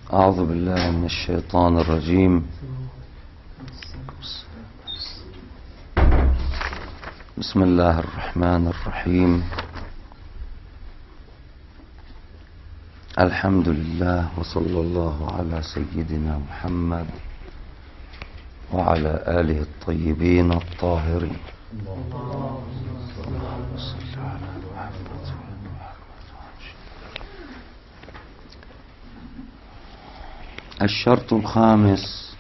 أعوذ بالله من الشيطان الرجيم. بسم الله الرحمن الرحيم. الحمد لله وصلى الله على سيدنا محمد وعلى آله الطيبين الطاهرين. الشرط الخامس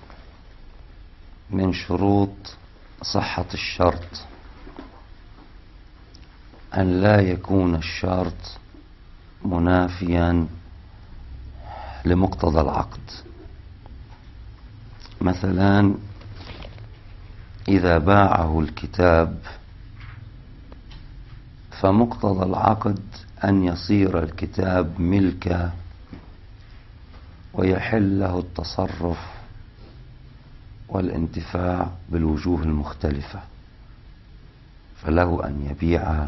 من شروط صحة الشرط أن لا يكون الشرط منافيا لمقتضى العقد. مثلا إذا باعه الكتاب فمقتضى العقد أن يصير الكتاب ملكه ويحل له التصرف والانتفاع بالوجوه المختلفة، فله أن يبيع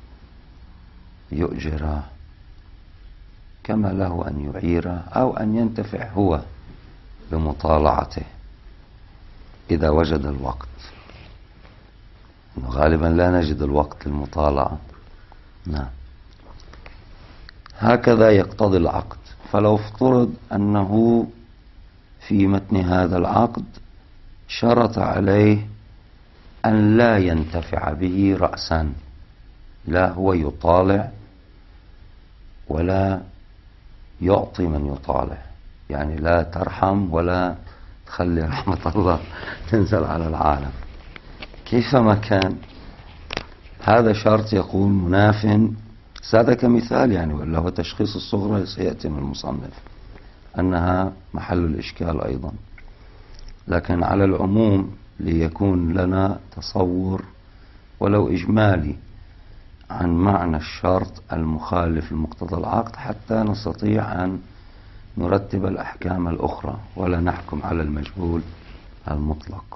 يؤجر كما له أن يعير أو أن ينتفع هو بمطالعته إذا وجد الوقت. غالبا لا نجد الوقت للمطالعة. نعم، هكذا يقتضي العقد. فلو افترض أنه في متن هذا العقد شرط عليه أن لا ينتفع به رأسا، لا هو يطالع ولا يعطي من يطالع، يعني لا ترحم ولا تخلي رحمة الله تنزل على العالم كيفما كان. هذا شرط يقول مناف. هذا كمثال يعني، ولا هو تشخيص الصغرى سيأتي من المصنف أنها محل الإشكال أيضا، لكن على العموم ليكون لنا تصور ولو إجمالي عن معنى الشرط المخالف لمقتضى العقد حتى نستطيع أن نرتب الأحكام الأخرى ولا نحكم على المجهول المطلق.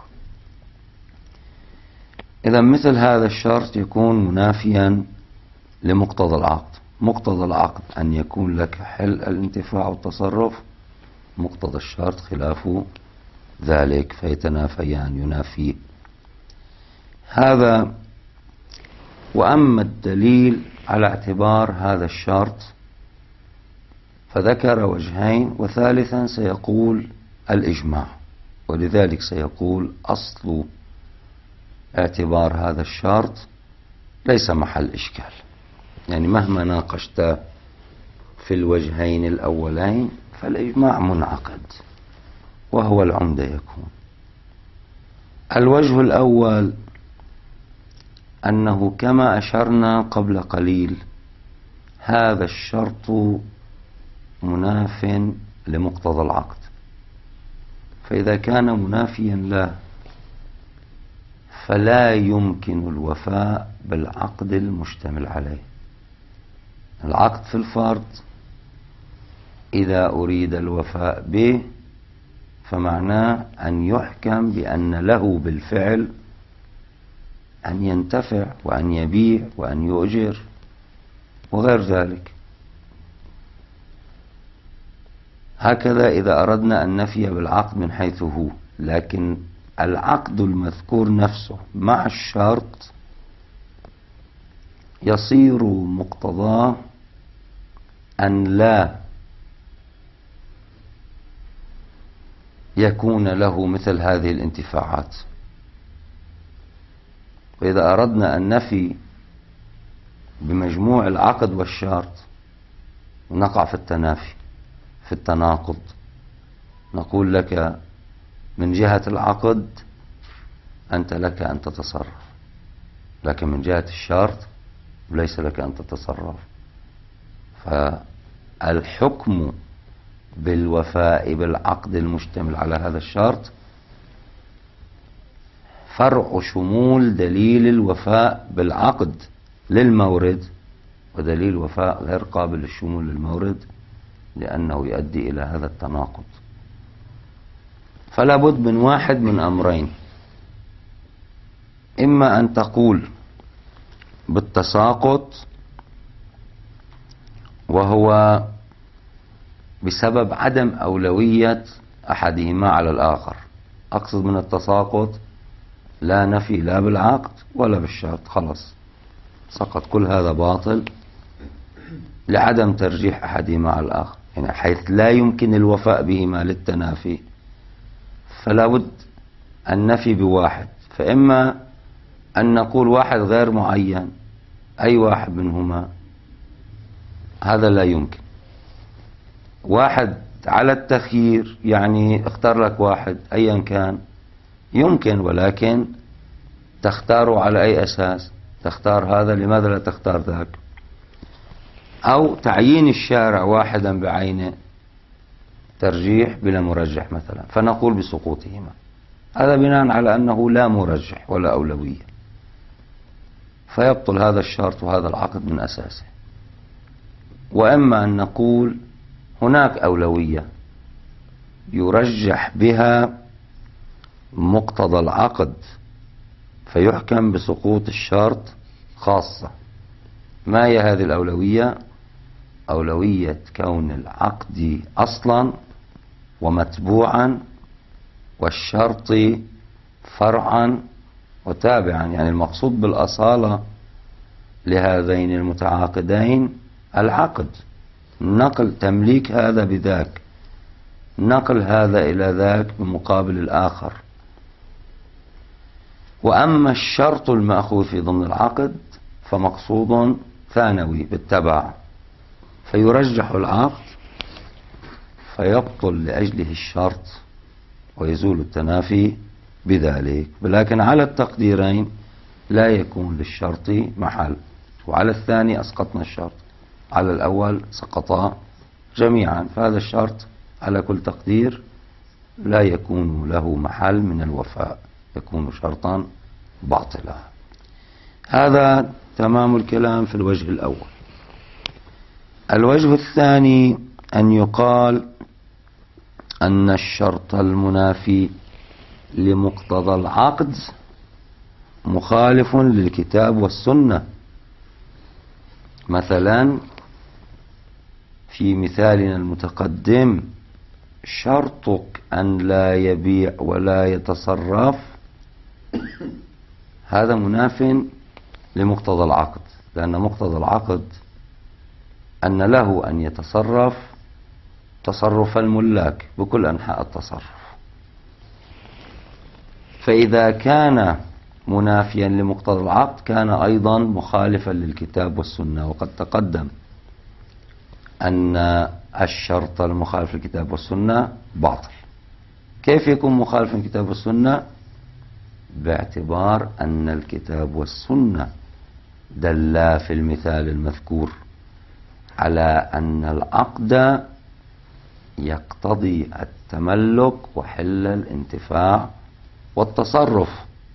إذا مثل هذا الشرط يكون منافيا لمقتضى العقد. مقتضى العقد أن يكون لك حل الانتفاع والتصرف، مقتضى الشرط خلاف ذلك فيتنافيان، ينافي هذا. وأما الدليل على اعتبار هذا الشرط فذكر وجهين، وثالثا سيقول الإجماع، ولذلك سيقول أصل اعتبار هذا الشرط ليس محل إشكال، يعني مهما ناقشت في الوجهين الأولين فالإجماع منعقد وهو العمدة يكون. الوجه الأول أنه كما أشرنا قبل قليل هذا الشرط مناف لمقتضى العقد، فإذا كان منافيا له فلا يمكن الوفاء بالعقد المشتمل عليه. العقد في الفرض إذا أريد الوفاء به فمعناه أن يحكم بأن له بالفعل أن ينتفع وأن يبيع وأن يؤجر وغير ذلك. هكذا إذا أردنا أن نفي بالعقد من حيث هو، لكن العقد المذكور نفسه مع الشرط يصير مقتضاه أن لا يكون له مثل هذه الانتفاعات. وإذا أردنا أن نفي بمجموع العقد والشرط نقع في التنافي، في التناقض. نقول لك من جهة العقد أنت لك أن تتصرف، لكن من جهة الشرط ليس لك أن تتصرف. فالحكم بالوفاء بالعقد المشتمل على هذا الشرط فرع شمول دليل الوفاء بالعقد للمورد، ودليل الوفاء غير قابل للشمول للمورد لأنه يؤدي إلى هذا التناقض. فلا بد من واحد من أمرين: إما أن تقول بالتساقط، وهو بسبب عدم أولوية أحدهما على الآخر. أقصد من التساقط لا نفي لا بالعقد ولا بالشرط، خلص سقط، كل هذا باطل لعدم ترجيح أحدهما على الآخر، يعني حيث لا يمكن الوفاء بهما للتنافي فلا بد النفي بواحد. فإما أن نقول واحد غير معين، أي واحد منهما، هذا لا يمكن. واحد على التخيير، يعني اختار لك واحد أيا كان، يمكن، ولكن تختاره على أي أساس؟ تختار هذا، لماذا لا تختار ذاك؟ أو تعيين الشارع واحدا بعينه، ترجيح بلا مرجح مثلا، فنقول بسقوطهما، هذا بناء على أنه لا مرجح ولا أولوية، فيبطل هذا الشرط وهذا العقد من أساسه. وإما أن نقول هناك أولوية يرجح بها مقتضى العقد فيحكم بسقوط الشرط خاصة. ما هي هذه الأولوية؟ أولوية كون العقد أصلا ومتبوعا والشرط فرعا وتابعا. يعني المقصود بالأصالة لهذين المتعاقدين العقد، نقل تمليك هذا بذاك، نقل هذا إلى ذاك بمقابل الآخر. وأما الشرط المأخوذ في ضمن العقد فمقصود ثانوي بالتبع، فيرجح العقد فيبطل لأجله الشرط ويزول التنافي بذلك. ولكن على التقديرين لا يكون للشرط محل، وعلى الثاني أسقطنا الشرط، على الأول سقطا جميعا، فهذا الشرط على كل تقدير لا يكون له محل من الوفاء، يكون شرطا باطلا. هذا تمام الكلام في الوجه الأول. الوجه الثاني أن يقال أن الشرط المنافي لمقتضى العقد مخالف للكتاب والسنة. مثلا في مثالنا المتقدم، شرطك أن لا يبيع ولا يتصرف، هذا مناف لمقتضى العقد، لأن مقتضى العقد أن له أن يتصرف تصرف الملاك بكل أنحاء التصرف. فإذا كان منافيا لمقتضى العقد كان أيضا مخالفا للكتاب والسنة. وقد تقدم أن الشرط المخالف للكتاب والسنة باطل. كيف يكون مخالفا للكتاب والسنة؟ باعتبار أن الكتاب والسنة دلا في المثال المذكور على أن العقد يقتضي التملك وحل الانتفاع والتصرف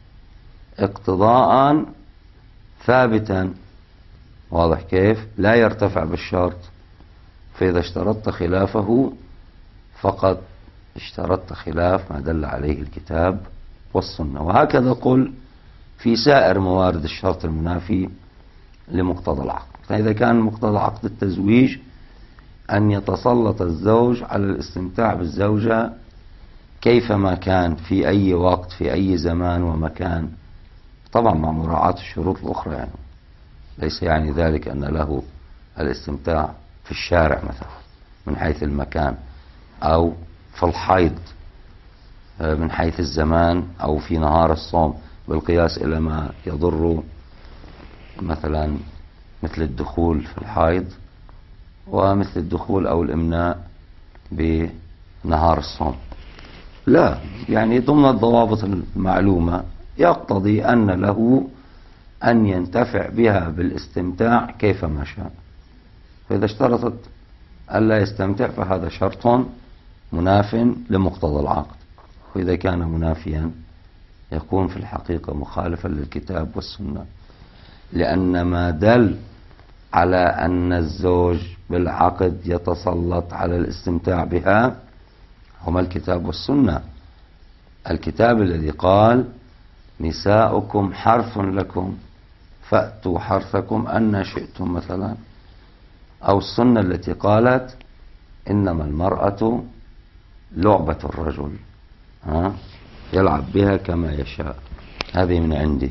اقتضاء ثابتا، واضح كيف؟ لا يرتفع بالشرط، فإذا اشترطت خلافه فقد اشترطت خلاف ما دل عليه الكتاب والسنة. وهكذا قل في سائر موارد الشرط المنافي لمقتضى العقد. فإذا كان مقتضى عقد التزويج أن يتسلط الزوج على الاستمتاع بالزوجة كيفما كان في أي وقت في أي زمان ومكان، طبعا مع مراعاة الشروط الأخرى، يعني ليس يعني ذلك أن له الاستمتاع في الشارع مثلا من حيث المكان، أو في الحيض من حيث الزمان، أو في نهار الصوم بالقياس إلى ما يضر مثلا مثل الدخول في الحيض ومثل الدخول أو الإمناء بنهار الصوم. لا، يعني ضمن الضوابط المعلومة يقتضي أن له أن ينتفع بها بالاستمتاع كيفما شاء. فإذا اشترطت ألا يستمتع فهذا شرط مناف لمقتضى العقد. وإذا كان منافيا يكون في الحقيقة مخالفا للكتاب والسنة، لأن ما دل على أن الزوج بالعقد يتسلط على الاستمتاع بها هما الكتاب والسنة. الكتاب الذي قال نساؤكم حرث لكم فأتوا حرثكم أن شئتم مثلا، أو السنة التي قالت إنما المرأة لعبة الرجل، يلعب بها كما يشاء. هذه من عندي.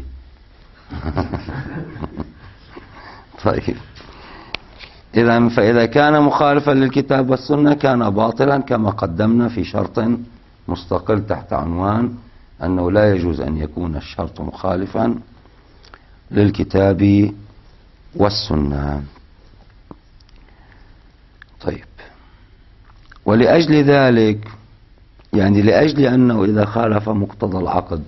طيب، فإذا كان مخالفا للكتاب والسنة كان باطلا، كما قدمنا في شرط مستقل تحت عنوان أنه لا يجوز أن يكون الشرط مخالفا للكتاب والسنة. طيب، ولأجل ذلك، يعني لأجل أنه إذا خالف مقتضى العقد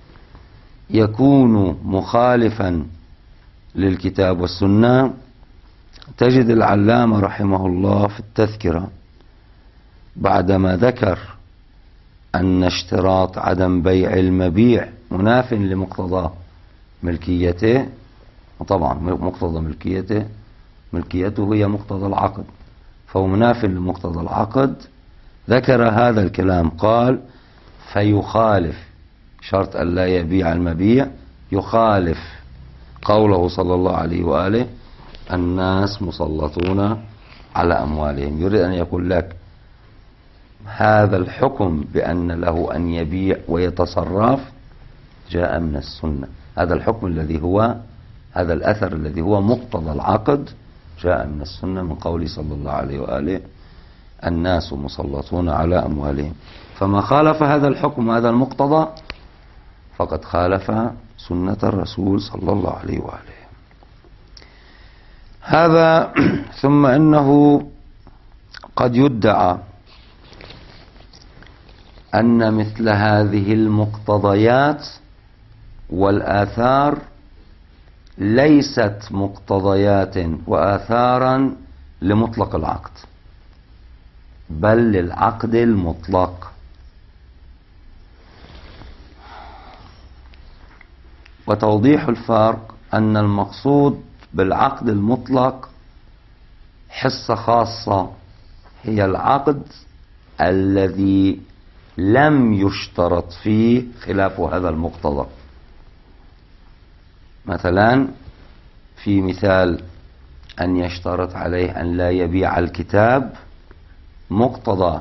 يكون مخالفا للكتاب والسنة، تجد العلامة رحمه الله في التذكرة بعدما ذكر أن اشتراط عدم بيع المبيع مناف لمقتضى ملكيته، وطبعا مقتضى ملكيته هي مقتضى العقد، فهو مناف لمقتضى العقد. ذكر هذا الكلام، قال فيخالف شرط أن لا يبيع المبيع، يخالف قوله صلى الله عليه وآله الناس مسلطون على أموالهم. يريد أن يقول لك هذا الحكم بأن له أن يبيع ويتصرف جاء من السنة. هذا الحكم الذي هو هذا الأثر الذي هو مقتضى العقد جاء من السنة، من قوله صلى الله عليه وآله الناس مسلطون على أموالهم. فما خالف هذا الحكم وهذا المقتضى فقد خالف سنة الرسول صلى الله عليه وآله. هذا. ثم إنه قد يدعى أن مثل هذه المقتضيات والآثار ليست مقتضيات وآثارا لمطلق العقد، بل للعقد المطلق. وتوضيح الفرق أن المقصود بالعقد المطلق حصة خاصة، هي العقد الذي لم يشترط فيه خلاف هذا المقتضى. مثلا في مثال أن يشترط عليه أن لا يبيع الكتاب، مقتضى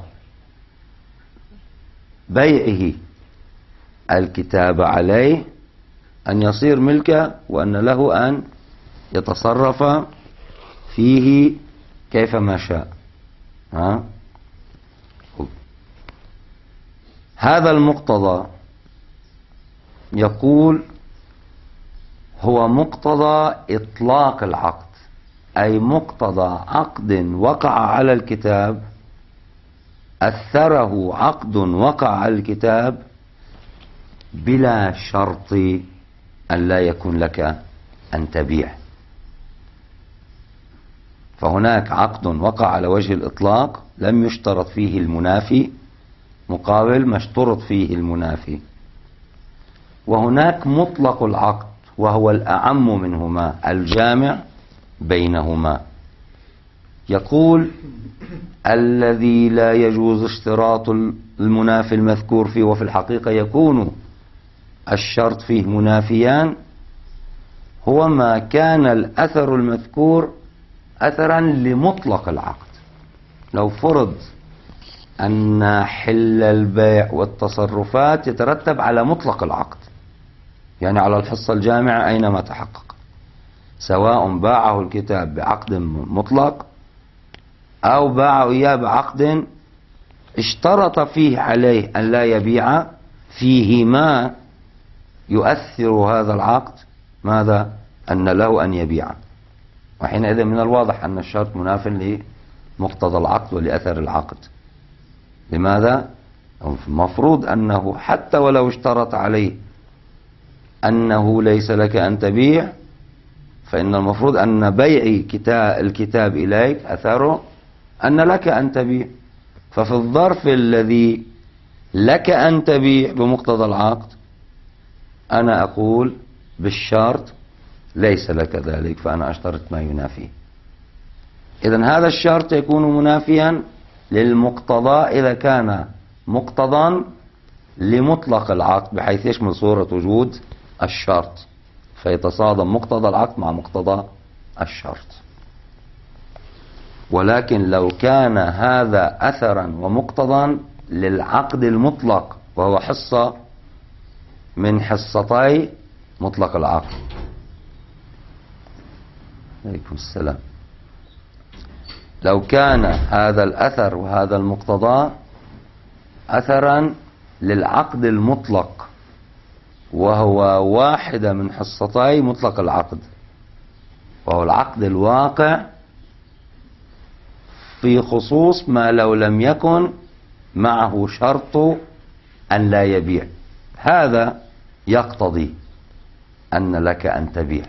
بيعه الكتاب عليه أن يصير ملكه وأن له أن يتصرف فيه كيفما شاء. هذا المقتضى يقول هو مقتضى إطلاق العقد، أي مقتضى عقد وقع على الكتاب، أثره عقد وقع على الكتاب بلا شرط أن لا يكون لك أن تبيع. فهناك عقد وقع على وجه الإطلاق لم يشترط فيه المنافي مقابل ما اشترط فيه المنافي، وهناك مطلق العقد وهو الأعم منهما الجامع بينهما. يقول الذي لا يجوز اشتراط المنافي المذكور فيه، وفي الحقيقة يكون الشرط فيه منافيان، هو ما كان الأثر المذكور أثرا لمطلق العقد. لو فرض أن حل البيع والتصرفات يترتب على مطلق العقد، يعني على الحصة الجامعة أينما تحقق، سواء باعه الكتاب بعقد مطلق أو باعه إياه بعقد اشترط فيه عليه أن لا يبيع فيه ما يؤثر هذا العقد ماذا؟ أن له أن يبيع. وحينئذ من الواضح أن الشرط مناف لمقتضى العقد ولأثر العقد. لماذا؟ المفروض أنه حتى ولو اشترط عليه أنه ليس لك أن تبيع، فإن المفروض أن بيع الكتاب إليك أثره أن لك أن تبيع. ففي الظرف الذي لك أن تبيع بمقتضى العقد أنا أقول بالشرط ليس لك ذلك، فأنا أشترط ما ينافيه. إذن هذا الشرط يكون منافيا للمقتضى إذا كان مقتضى لمطلق العقد، بحيث يشمل صورة وجود الشرط، فيتصادم مقتضى العقد مع مقتضى الشرط. ولكن لو كان هذا أثرا ومقتضا للعقد المطلق، وهو حصة من حصتي مطلق العقد. عليكم السلام. لو كان هذا الأثر وهذا المقتضى أثرا للعقد المطلق، وهو واحدة من حصتي مطلق العقد، وهو العقد الواقع في خصوص ما لو لم يكن معه شرط أن لا يبيع، هذا يقتضي أن لك أن تبيع.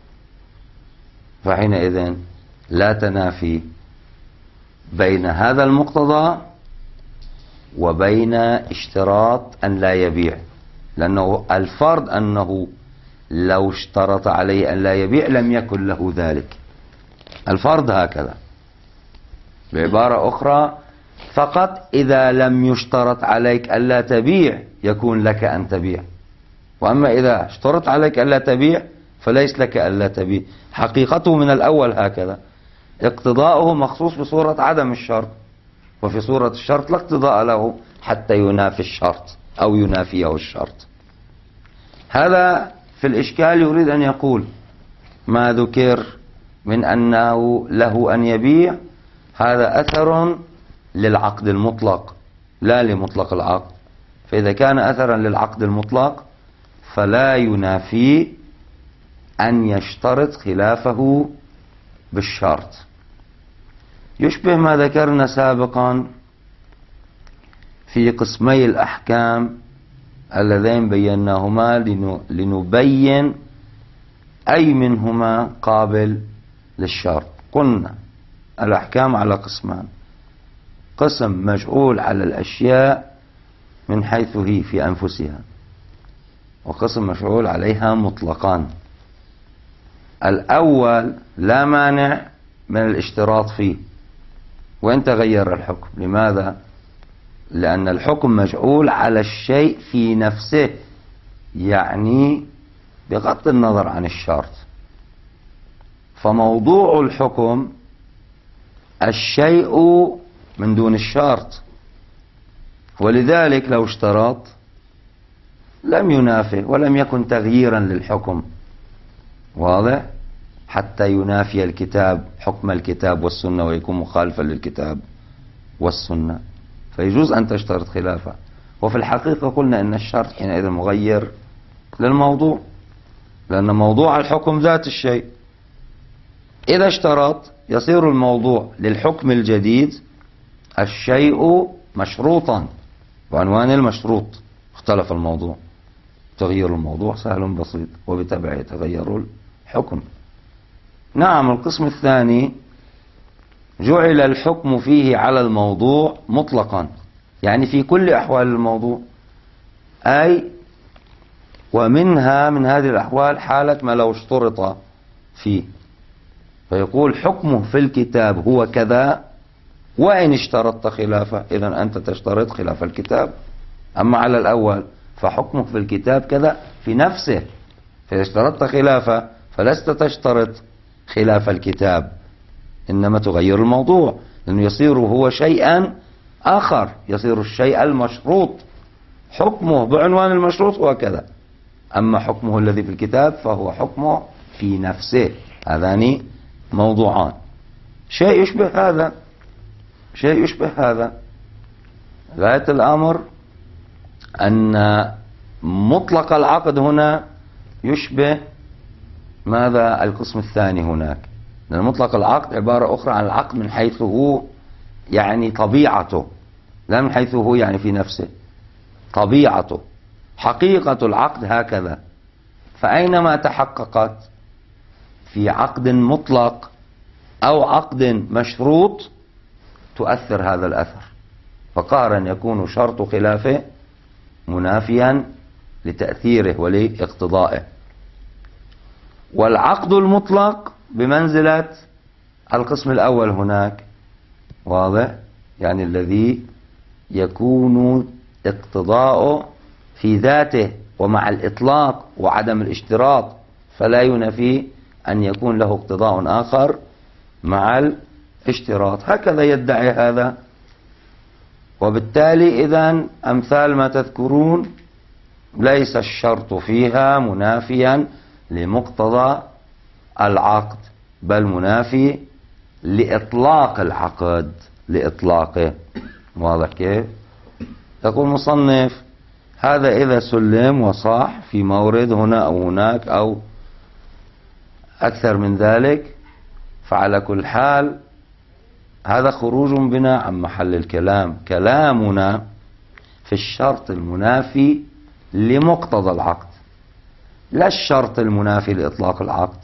فحينئذ لا تنافي بين هذا المقتضى وبين اشتراط أن لا يبيع، لأنه الفرض أنه لو اشترط عليه أن لا يبيع لم يكن له ذلك. الفرض هكذا. بعبارة أخرى، فقط إذا لم يشترط عليك ألا تبيع يكون لك أن تبيع، وأما إذا اشترط عليك ألا تبيع فليس لك ألا تبيع. حقيقته من الأول هكذا، اقتضاؤه مخصوص بصورة عدم الشرط، وفي صورة الشرط لا اقتضاء له حتى ينافي الشرط أو ينافيه الشرط. هذا في الإشكال يريد أن يقول ما ذكر من أنه له أن يبيع هذا أثر للعقد المطلق لا لمطلق العقد، فإذا كان أثرا للعقد المطلق فلا ينافي أن يشترط خلافه بالشرط. يشبه ما ذكرنا سابقا في قسمي الأحكام اللذين بيناهما لنبين أي منهما قابل للشرط. قلنا الأحكام على قسمان: قسم مجعول على الأشياء من حيث هي في أنفسها، وقسم مجعول عليها مطلقان. الأول لا مانع من الاشتراط فيه وإن تغير الحكم. لماذا؟ لأن الحكم مجعول على الشيء في نفسه، يعني بغض النظر عن الشرط. فموضوع الحكم الشيء من دون الشرط، ولذلك لو اشترط لم ينافه ولم يكن تغييرا للحكم، واضح؟ حتى ينافي الكتاب حكم الكتاب والسنة ويكون مخالفا للكتاب والسنة، فيجوز أن تشترط خلافه. وفي الحقيقة قلنا إن الشرط حينئذ مغير للموضوع، لأن موضوع الحكم ذات الشيء. إذا اشترط يصير الموضوع للحكم الجديد الشيء مشروطا بعنوان المشروط. اختلف الموضوع، تغيير الموضوع سهل بسيط، وبتبعه يتغير الحكم. نعم. القسم الثاني جعل الحكم فيه على الموضوع مطلقا، يعني في كل أحوال الموضوع، أي ومنها من هذه الأحوال حالة ما لو اشترط فيه، فيقول حكمه في الكتاب هو كذا، وإن اشترطت خلافه إذن أنت تشترط خلاف الكتاب. أما على الأول فحكمه في الكتاب كذا في نفسه، فإذا اشترطت خلافه فلست تشترط خلاف الكتاب، إنما تغير الموضوع، لأنه يصير هو شيئا آخر، يصير الشيء المشروط حكمه بعنوان المشروط هو كذا، أما حكمه الذي في الكتاب فهو حكمه في نفسه. هذان موضوعان. شيء يشبه هذا، شيء يشبه هذا. غاية الأمر أن مطلق العقد هنا يشبه ماذا؟ القسم الثاني هناك، لأن مطلق العقد عبارة أخرى عن العقد من حيث هو يعني طبيعته، لا من حيث هو يعني في نفسه، طبيعته. حقيقة العقد هكذا، فأينما تحققت في عقد مطلق أو عقد مشروط تؤثر هذا الأثر، فقهرا يكون شرط خلافه منافيا لتأثيره ولاقتضائه. والعقد المطلق بمنزلة القسم الأول هناك، واضح؟ يعني الذي يكون اقتضاؤه في ذاته ومع الإطلاق وعدم الاشتراط، فلا ينافي أن يكون له اقتضاء آخر مع اشتراط، هكذا يدعي هذا. وبالتالي إذن أمثال ما تذكرون ليس الشرط فيها منافيا لمقتضى العقد، بل منافي لإطلاق العقد، لإطلاقه. واضح كيف؟ يقول المصنف: هذا إذا سلم وصح في مورد هنا أو هناك أو أكثر من ذلك، فعلى كل حال هذا خروج بنا عن محل الكلام. كلامنا في الشرط المنافي لمقتضى العقد، لا الشرط المنافي لإطلاق العقد.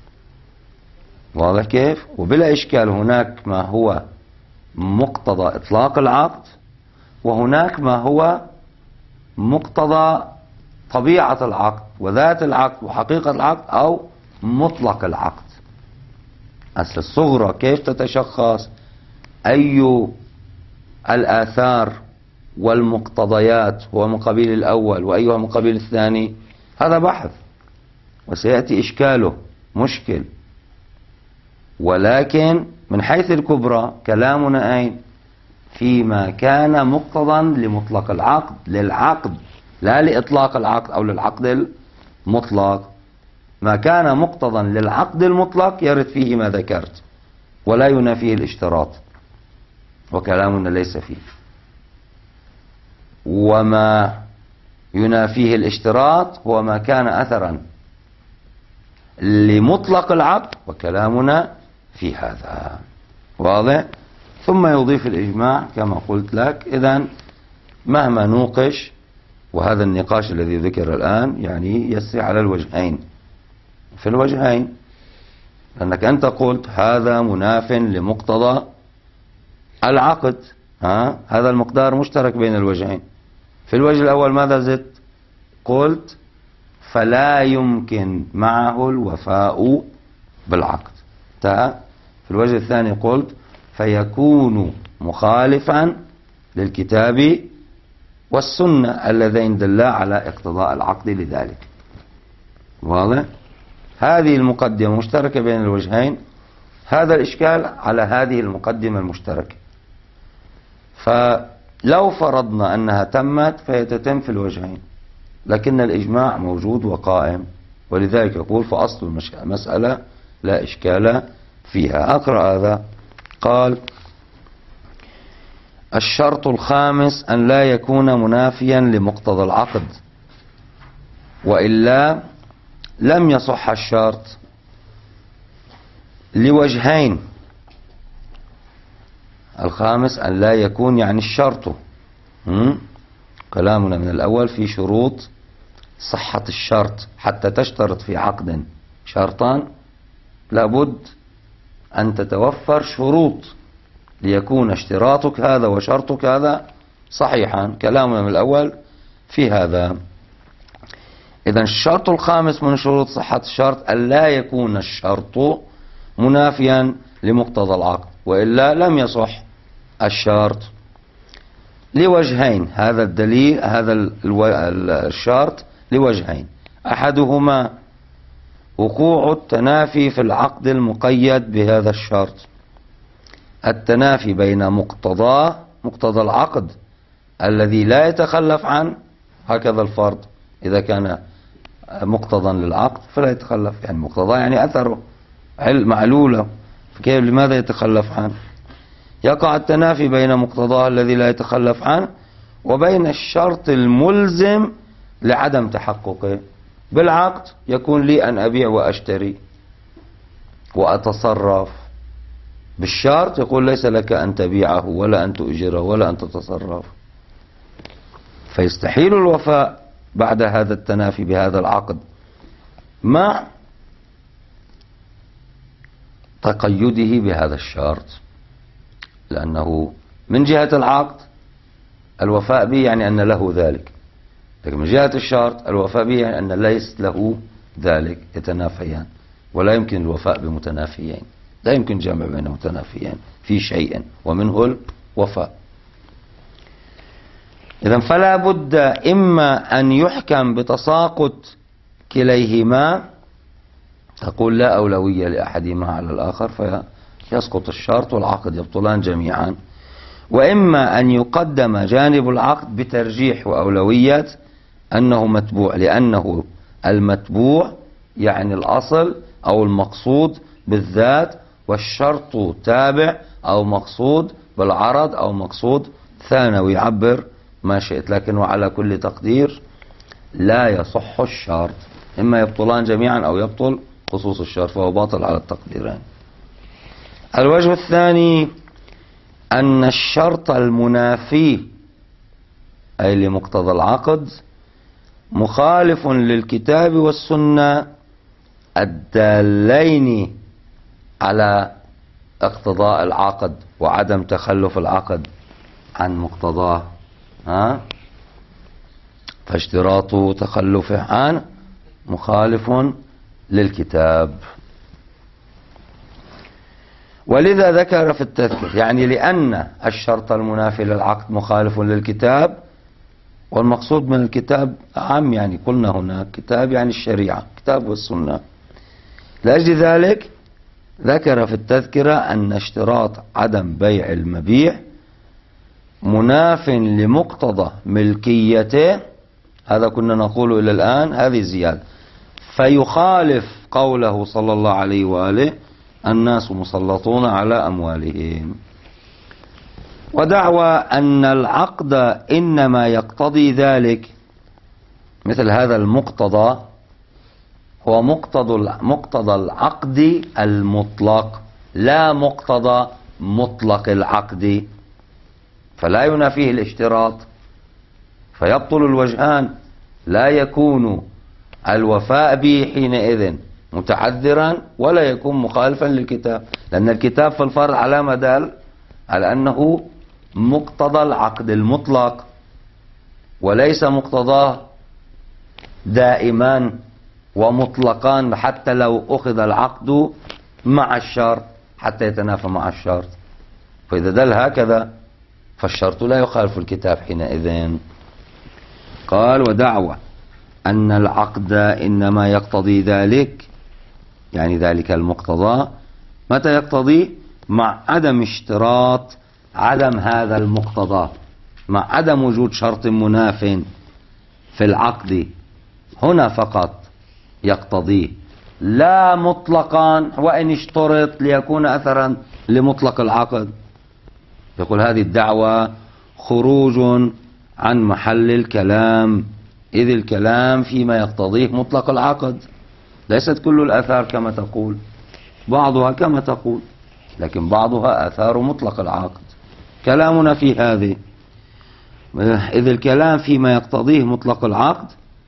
واضح كيف؟ وبلا إشكال هناك ما هو مقتضى إطلاق العقد، وهناك ما هو مقتضى طبيعة العقد وذات العقد وحقيقة العقد أو مطلق العقد. أصل الصغرى كيف تتشخص؟ أي الآثار والمقتضيات هو من قبيل الأول وأيها من قبيل الثاني، هذا بحث وسيأتي إشكاله مشكل. ولكن من حيث الكبرى كلامنا أين؟ فيما كان مقتضا لمطلق العقد، للعقد لا لإطلاق العقد أو للعقد المطلق. ما كان مقتضا للعقد المطلق يرد فيه ما ذكرت ولا ينافيه الاشتراط، وكلامنا ليس فيه. وما ينافيه الاشتراط هو ما كان أثرا لمطلق العقد، وكلامنا في هذا. واضح؟ ثم يضيف الإجماع كما قلت لك. إذن مهما نوقش، وهذا النقاش الذي ذكر الآن يعني يسري على الوجهين، في الوجهين، لأنك أنت قلت هذا مناف لمقتضى العقد، هذا المقدار مشترك بين الوجهين. في الوجه الأول ماذا زدت؟ قلت فلا يمكن معه الوفاء بالعقد. في الوجه الثاني قلت فيكون مخالفا للكتاب والسنة اللذين دلا على اقتضاء العقد لذلك. واضح؟ هذه المقدمة مشتركة بين الوجهين، هذا الإشكال على هذه المقدمة المشتركة. فلو فرضنا أنها تمت فهي تتم في الوجهين، لكن الإجماع موجود وقائم، ولذلك يقول فأصل المسألة لا إشكال فيها. أقرأ هذا. قال: الشرط الخامس أن لا يكون منافيا لمقتضى العقد، وإلا لم يصح الشرط لوجهين. الخامس أن لا يكون يعني الشرط، كلامنا من الأول في شروط صحة الشرط. حتى تشترط في عقد شرطان لابد أن تتوفر شروط ليكون اشتراطك هذا وشرطك هذا صحيحا. كلامنا من الأول في هذا. إذن الشرط الخامس من شروط صحة الشرط أن لا يكون الشرط منافيا لمقتضى العقد، وإلا لم يصح الشرط لوجهين. هذا الدليل، هذا الشرط لوجهين: أحدهما وقوع التنافي في العقد المقيد بهذا الشرط، التنافي بين مقتضى العقد الذي لا يتخلف عنه، هكذا الفرض إذا كان مقتضى للعقد فلا يتخلف، يعني مقتضى يعني أثره معلولة، فكيف لماذا يتخلف عنه؟ يقع التنافي بين مقتضاه الذي لا يتخلف عنه وبين الشرط الملزم لعدم تحققه. بالعقد يكون لي أن أبيع وأشتري وأتصرف، بالشرط يقول ليس لك أن تبيعه ولا أن تؤجره ولا أن تتصرف. فيستحيل الوفاء بعد هذا التنافي بهذا العقد مع تقيده بهذا الشرط، لأنه من جهة العقد الوفاء به يعني أن له ذلك، لكن من جهة الشرط الوفاء به يعني أن ليس له ذلك، يتنافيان، ولا يمكن الوفاء بمتنافيين، لا يمكن جمع بين متنافيين في شيء ومنه الوفاء. إذن فلا بد إما أن يحكم بتساقط كليهما، تقول لا أولوية لأحدهما على الآخر يسقط الشرط والعقد يبطلان جميعا. وإما أن يقدم جانب العقد بترجيح وأولوية أنه متبوع، لأنه المتبوع يعني الأصل أو المقصود بالذات، والشرط تابع أو مقصود بالعرض أو مقصود ثانوي، يعبر ما شئت. لكن وعلى كل تقدير لا يصح الشرط، إما يبطلان جميعا أو يبطل خصوص الشرط، فهو باطل على التقديرين. الوجه الثاني أن الشرط المنافي أي لمقتضى العقد مخالف للكتاب والسنة الدالين على اقتضاء العقد وعدم تخلف العقد عن مقتضاه، فاشتراط تخلفه عن مخالف للكتاب. ولذا ذكر في التذكر، يعني لأن الشرط المنافي للعقد مخالف للكتاب، والمقصود من الكتاب عام، يعني قلنا هنا كتاب يعني الشريعة، كتاب والسنة. لأجل ذلك ذكر في التذكرة أن اشتراط عدم بيع المبيع مناف لمقتضى ملكيته، هذا كنا نقول إلى الآن، هذه زيادة، فيخالف قوله صلى الله عليه وآله الناس مسلطون على أموالهم. ودعوى أن العقد إنما يقتضي ذلك، مثل هذا المقتضى هو مقتضى العقد المطلق، لا مقتضى مطلق العقد، فلا ينافيه الاشتراط، فيبطل الوجهان، لا يكون الوفاء به حينئذ متعذرا ولا يكون مخالفا للكتاب، لأن الكتاب في الفرع على ما دل على أنه مقتضى العقد المطلق، وليس مقتضاه دائما ومطلقان حتى لو أخذ العقد مع الشرط حتى يتنافى مع الشرط. فإذا دل هكذا فالشرط لا يخالف الكتاب حينئذ. قال ودعوى أن العقد إنما يقتضي ذلك، يعني ذلك المقتضى متى يقتضي؟ مع عدم اشتراط عدم هذا المقتضى، مع عدم وجود شرط مناف في العقد، هنا فقط يقتضيه، لا مطلقا وإن اشترط ليكون أثرا لمطلق العقد. يقول هذه الدعوة خروج عن محل الكلام، إذ الكلام فيما يقتضيه مطلق العقد، ليست كل الآثار كما تقول، بعضها كما تقول، لكن بعضها آثار مطلق العقد. كلامنا في هذه، إذ الكلام فيما يقتضيه مطلق العقد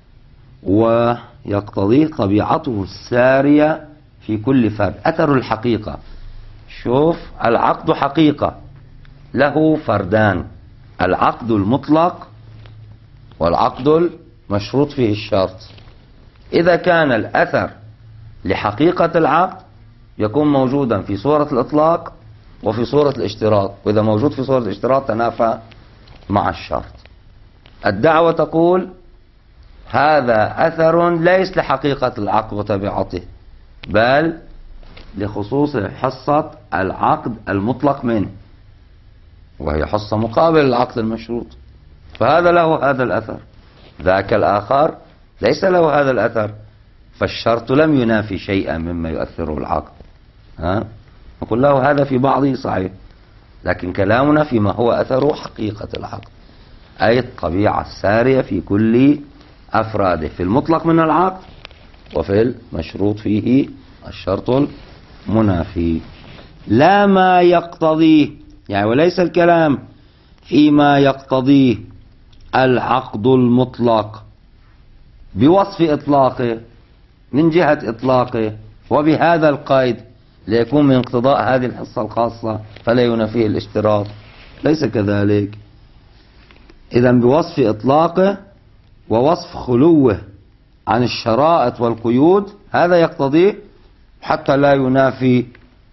ويقتضيه طبيعته السارية في كل فرد، أثر الحقيقة. شوف، العقد حقيقة له فردان، العقد المطلق والعقد المشروط فيه الشرط. إذا كان الأثر لحقيقة العقد يكون موجودا في صورة الإطلاق وفي صورة الاشتراط، وإذا موجود في صورة الاشتراط تنافى مع الشرط. الدعوة تقول هذا أثر ليس لحقيقة العقد وطبيعته، بل لخصوص حصة العقد المطلق منه، وهي حصة مقابل العقد المشروط، فهذا له هذا الأثر، ذاك الآخر ليس له هذا الأثر، فالشرط لم ينافي شيئا مما يؤثره العقد. نقول له هذا في بعضه صحيح، لكن كلامنا فيما هو أثر حقيقة العقد، أي الطبيعة السارية في كل أفراده، في المطلق من العقد وفي المشروط فيه الشرط المنافي، لا ما يقتضيه، يعني وليس الكلام فيما يقتضيه العقد المطلق بوصف إطلاقه من جهة إطلاقه وبهذا القيد ليكون من اقتضاء هذه الحصة الخاصة فلا ينافيه الاشتراط، ليس كذلك. إذن بوصف إطلاقه ووصف خلوه عن الشرائط والقيود هذا يقتضيه، حتى لا ينافي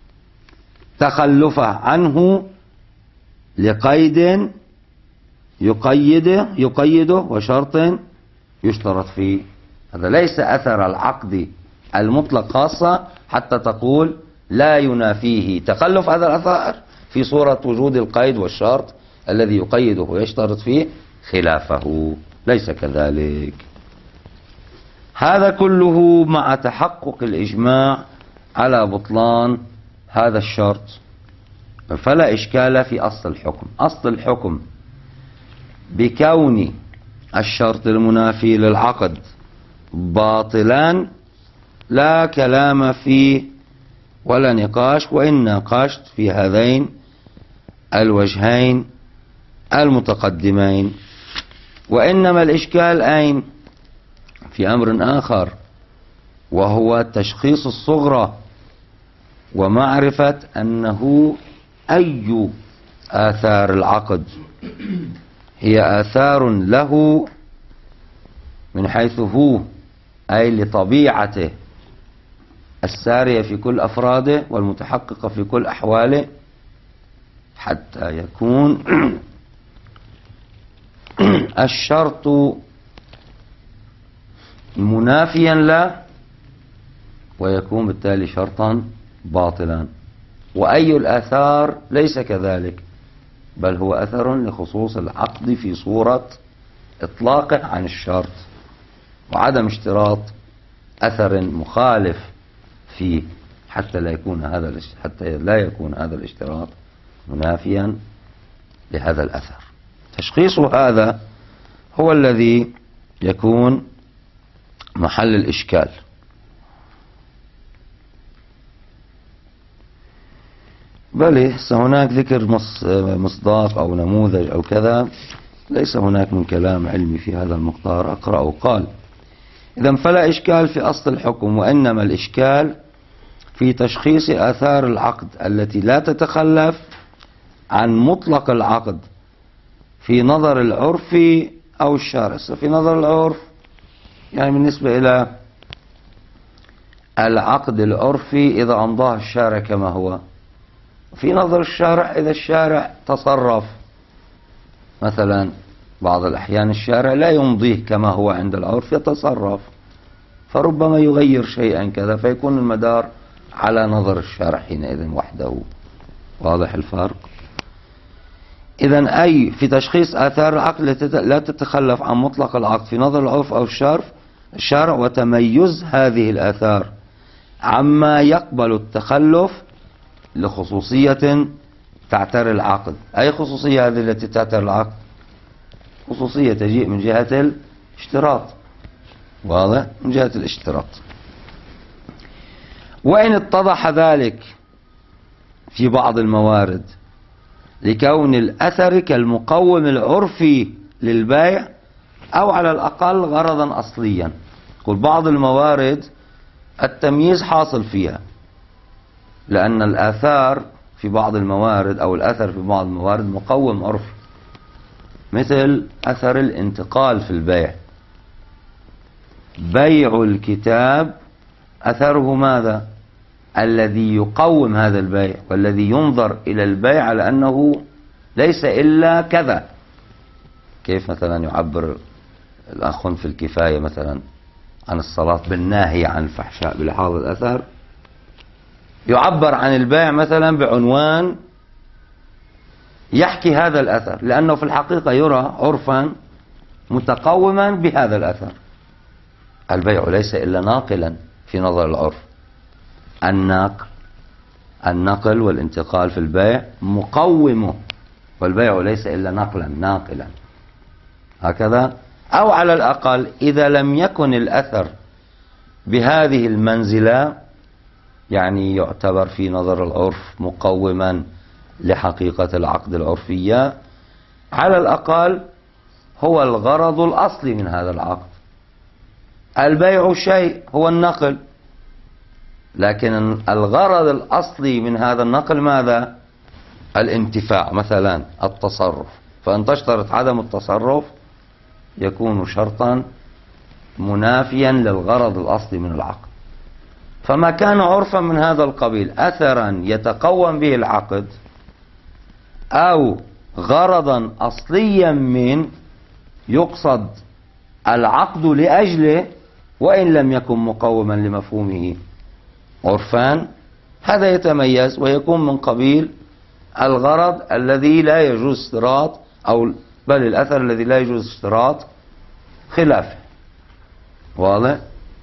تخلفه عنه لقيد يقيده وشرط يشترط فيه. هذا ليس أثر العقد المطلق خاصة حتى تقول لا ينافيه تخلف هذا الأثر في صورة وجود القيد والشرط الذي يقيده ويشترط فيه خلافه، ليس كذلك. هذا كله مع تحقق الإجماع على بطلان هذا الشرط، فلا إشكال في أصل الحكم. أصل الحكم بكون الشرط المنافي للعقد باطلان لا كلام فيه ولا نقاش، وإن ناقشت في هذين الوجهين المتقدمين. وإنما الإشكال أين؟ في أمر آخر، وهو تشخيص الصغرى ومعرفة أنه أي آثار العقد هي آثار له من حيث هو، أي لطبيعته السارية في كل أفراده والمتحققة في كل أحواله، حتى يكون الشرط منافيا له ويكون بالتالي شرطا باطلا. وأي الآثار ليس كذلك، بل هو أثر لخصوص العقد في صورة إطلاقه عن الشرط وعدم اشتراط أثر مخالف فيه حتى لا يكون هذا الاشتراط منافيا لهذا الأثر. تشخيص هذا هو الذي يكون محل الإشكال. بل هناك ذكر مصداق أو نموذج أو كذا، ليس هناك من كلام علمي في هذا المقدار أقرأ. قال: إذن فلا إشكال في أصل الحكم، وإنما الإشكال في تشخيص آثار العقد التي لا تتخلف عن مطلق العقد في نظر العرف أو الشارع. في نظر العرف يعني بالنسبة إلى العقد العرفي إذا أمضاه الشارع كما هو، في نظر الشارع إذا الشارع تصرف، مثلا بعض الأحيان الشارع لا يمضيه كما هو عند العرف، يتصرف فربما يغير شيئا كذا، فيكون المدار على نظر الشارع حينئذ وحده. واضح الفرق؟ إذن أي في تشخيص آثار العقد لا تتخلف عن مطلق العقد في نظر العرف أو الشرع، وتميز هذه الآثار عما يقبل التخلف لخصوصية تعتري العقد. أي خصوصية هذه التي تعتري العقد؟ خصوصية تجيء من جهة الاشتراط. واضح؟ من جهة الاشتراط. وإن اتضح ذلك في بعض الموارد لكون الأثر كالمقوم العرفي للبيع أو على الأقل غرضا أصليا. قل بعض الموارد التمييز حاصل فيها، لأن الآثار في بعض الموارد أو الأثر في بعض الموارد مقوم عرفي، مثل أثر الانتقال في البيع. بيع الكتاب أثره ماذا؟ الذي يقوم هذا البيع والذي ينظر إلى البيع على أنه ليس إلا كذا. كيف مثلا يعبر الأخون في الكفاية مثلا عن الصلاة بالناهي عن الفحشاء بلحاظ الأثر؟ يعبر عن البيع مثلا بعنوان يحكي هذا الأثر، لأنه في الحقيقة يرى عرفا متقوما بهذا الأثر. البيع ليس إلا ناقلا في نظر العرف. النقل والانتقال في البيع مقومه، والبيع ليس إلا ناقلا هكذا. أو على الأقل إذا لم يكن الأثر بهذه المنزلة، يعني يعتبر في نظر العرف مقوما لحقيقة العقد العرفية، على الأقل هو الغرض الأصلي من هذا العقد. البيع شيء هو النقل، لكن الغرض الأصلي من هذا النقل ماذا؟ الانتفاع مثلا، التصرف. فإن تشترط عدم التصرف يكون شرطا منافيا للغرض الأصلي من العقد. فما كان عرفا من هذا القبيل أثرا يتقوم به العقد أو غرضا أصليا من يقصد العقد لأجله، وإن لم يكن مقوما لمفهومه عرفان، هذا يتميز ويكون من قبيل الغرض الذي لا يجوز اشتراط، أو بل الأثر الذي لا يجوز اشتراط خلافه. واضح؟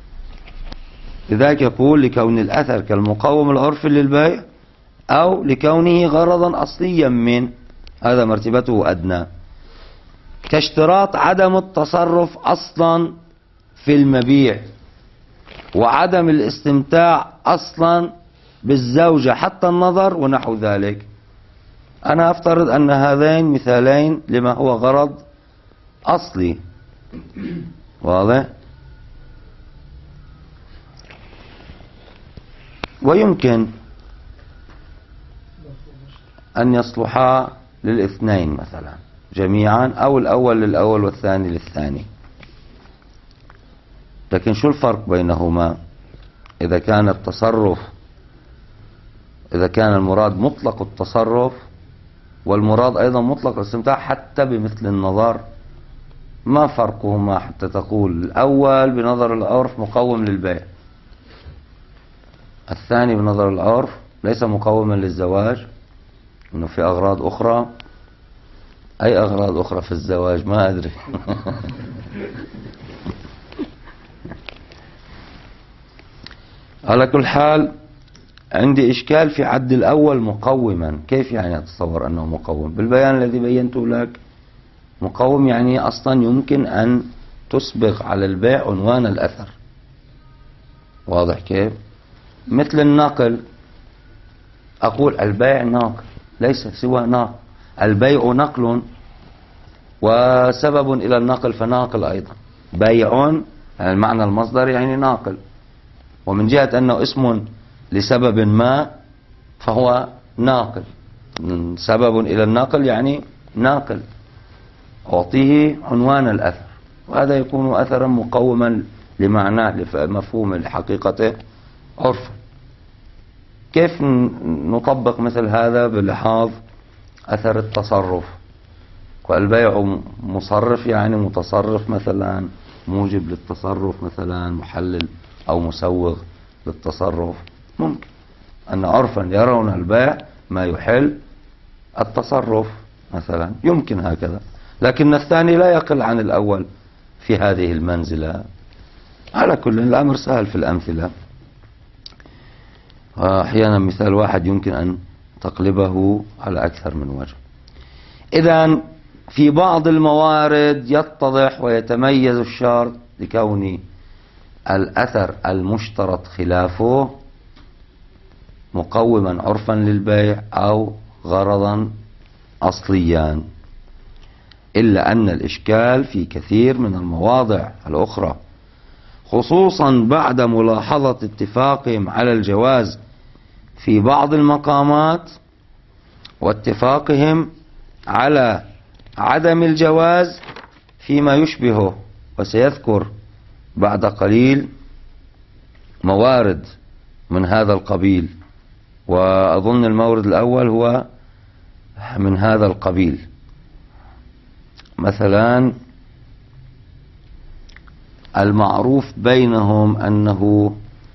لذلك يقول لكون الأثر كالمقوم العرفي للبيع أو لكونه غرضا أصليا من، هذا مرتبته أدنى، كاشتراط عدم التصرف أصلا في المبيع وعدم الاستمتاع أصلا بالزوجة حتى النظر ونحو ذلك. أنا أفترض أن هذين مثالين لما هو غرض أصلي. واضح؟ ويمكن أن يصلحا للاثنين مثلا جميعا، أو الأول للأول والثاني للثاني. لكن شو الفرق بينهما؟ إذا كان التصرف، إذا كان المراد مطلق التصرف والمراد أيضا مطلق الاستمتاع حتى بمثل النظر، ما فرقهما حتى تقول الأول بنظر العرف مقوم للبيع، الثاني بنظر العرف ليس مقوما للزواج، إنه في أغراض أخرى؟ أي أغراض أخرى في الزواج؟ ما أدري. على كل حال عندي إشكال في عد الأول مقوما. كيف يعني أتصور أنه مقوم؟ بالبيان الذي بينته لك مقوم يعني أصلا يمكن أن تسبغ على البيع عنوان الأثر. واضح كيف؟ مثل الناقل، أقول البيع ناقل، ليس سوى ناقل، البيع نقل وسبب إلى النقل فناقل أيضا. بيع المعنى المصدر يعني ناقل، ومن جهة أنه اسم لسبب ما فهو ناقل، سبب إلى النقل يعني ناقل، أعطيه عنوان الأثر، وهذا يكون أثرا مقوما لمعناه لمفهوم لحقيقته عرفا. كيف نطبق مثل هذا بلحاظ أثر التصرف؟ والبيع مصرف يعني متصرف مثلا، موجب للتصرف مثلا، محلل أو مسوغ للتصرف. ممكن أن عرفا يرون البيع ما يحل التصرف مثلا، يمكن هكذا، لكن الثاني لا يقل عن الأول في هذه المنزلة. على كل الأمر سهل في الأمثلة، أحيانا مثال واحد يمكن أن تقلبه على أكثر من وجه. إذن في بعض الموارد يتضح ويتميز الشرط لكون الأثر المشترط خلافه مقوما عرفا للبيع أو غرضا أصليا، إلا أن الإشكال في كثير من المواضع الأخرى، خصوصا بعد ملاحظة اتفاقهم على الجواز في بعض المقامات واتفاقهم على عدم الجواز فيما يشبهه. وسيذكر بعد قليل موارد من هذا القبيل، وأظن المورد الأول هو من هذا القبيل. مثلا المعروف بينهم أنه